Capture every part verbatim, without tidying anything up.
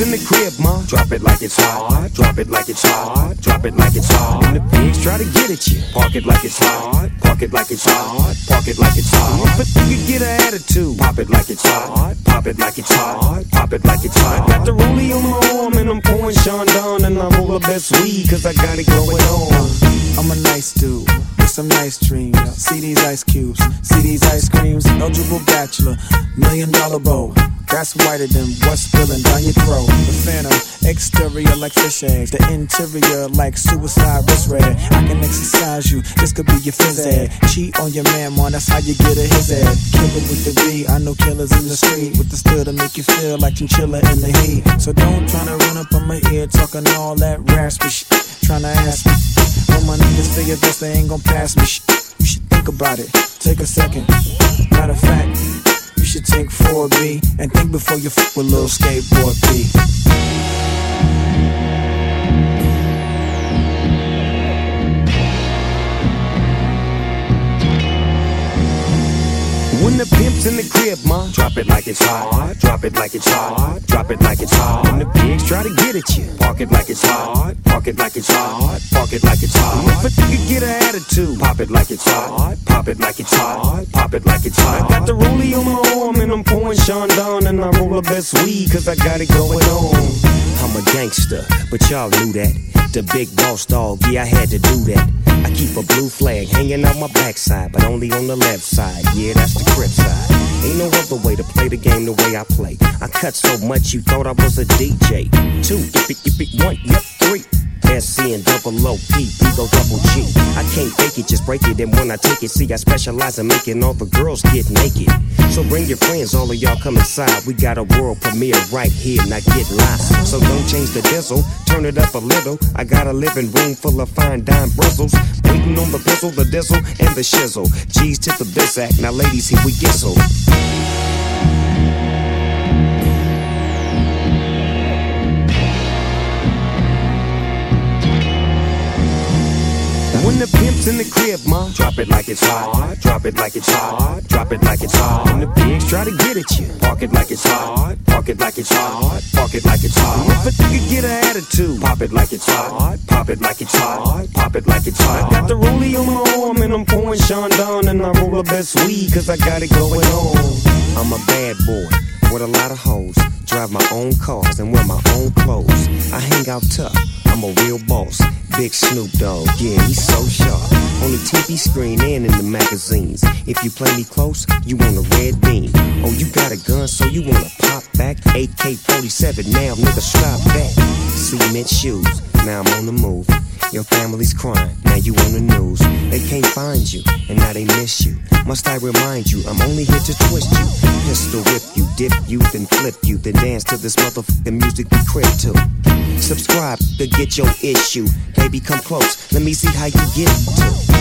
in the crib, ma. Drop it like it's hot. Drop it like it's hot. Drop it like it's hot. When the pigs try to get at you, park it like it's hot. Park it like it's hot. Park it like it's hot. But you can get an attitude. Pop it like it's hot. Pop it like it's hot. Pop it like it's hot. Got the rollie on my arm and I'm pouring Chandon and I roll the best weed cause I got it going on. I'm a nice dude with some nice dreams. See these ice cubes, see these ice creams. Eligible bachelor, million dollar bow. That's whiter than what's spilling down your throat. The phantom, exterior like fish eggs. The interior like suicide wrist red. I can exercise you, this could be your phys ed. Cheat on your man, man, that's how you get a his head. Killer with the B, I know killers in the street. With the still to make you feel like chinchilla in the heat. So don't tryna run up on my ear talking all that raspy shit. Tryna ask me, when my niggas figure best they ain't gon' pass me shit. You should think about it, take a second. Matter of fact, you should take four B and think before you fuck with little skateboard B. When the pimp's in the crib, ma, drop it like it's hot. Drop it like it's hot. Drop it like it's hot. When the pigs try to get at you, park it like it's hot. Park it like it's hot. Park it like it's hot. But you can get an attitude. Pop it like it's hot. Pop it like it's hot. Pop it like it's hot. Got the rollie on my arm and I'm pouring Chandon and I roll the best weed cause I got it going on. I'm a gangster, but y'all knew that. The big boss dog, yeah, I had to do that. I keep a blue flag hanging out my backside, but only on the left side. Yeah, that's the crib side. Ain't no other way to play the game the way I play. I cut so much you thought I was a D J. Two, yip it, yip it, one, yep, three. S C and double O P, P go double G. I can't fake it, just break it. And when I take it, see, I specialize in making all the girls get naked. So bring your friends, all of y'all come inside. We got a world premiere right here, now get live. So don't change the diesel, turn it up a little. I got a living room full of fine dime bristles. Waiting on the pistol, the diesel, and the shizzle. G's to the bizac, now ladies, here we gizzle. When the pimp's in the crib, ma, drop it like it's hot. Drop it like it's hot. Drop it like it's hot. When the pigs try to get at you, park it like it's hot. Park it like it's hot. Park it like it's hot. But you can get an attitude. Pop it like it's hot. Pop it like it's hot. Pop it like it's hot. Got the rollie on my arm and I'm pouring Chandon and I roll the best weed cause I got it going on. I'm a bad boy with a lot of hoes. Drive my own cars and wear my own clothes. I hang out tough, I'm a real boss. Big Snoop Dogg, yeah, he's so sharp. On the T V screen and in the magazines. If you play me close, you want a red beam. Oh, you got a gun, so you wanna pop back? A K forty-seven, now nigga, strap back. Cement shoes, now I'm on the move. Your family's crying, now you on the news. They can't find you, and now they miss you. Must I remind you, I'm only here to twist you. Pistol whip you, dip you, then flip you. Then dance to this motherfucking music we crib to. Subscribe to get your issue. Baby, come close, let me see how you get to.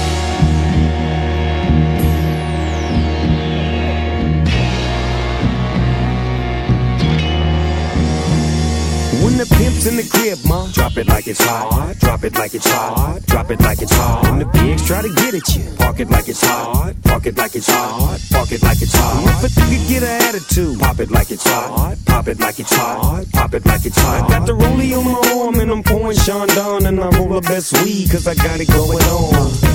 When the pimp's in the crib, ma, drop it like it's hot. Drop it like it's hot. Drop it like it's hot. When the pigs try to get at you, park it like it's hot. Park it like it's hot. Park it like it's hot. But you can get an attitude. Pop it like it's hot. Pop it like it's hot. Pop it like it's hot. Got the rollie on my arm and I'm pouring Chandon and I roll the best weed cause I got it going on.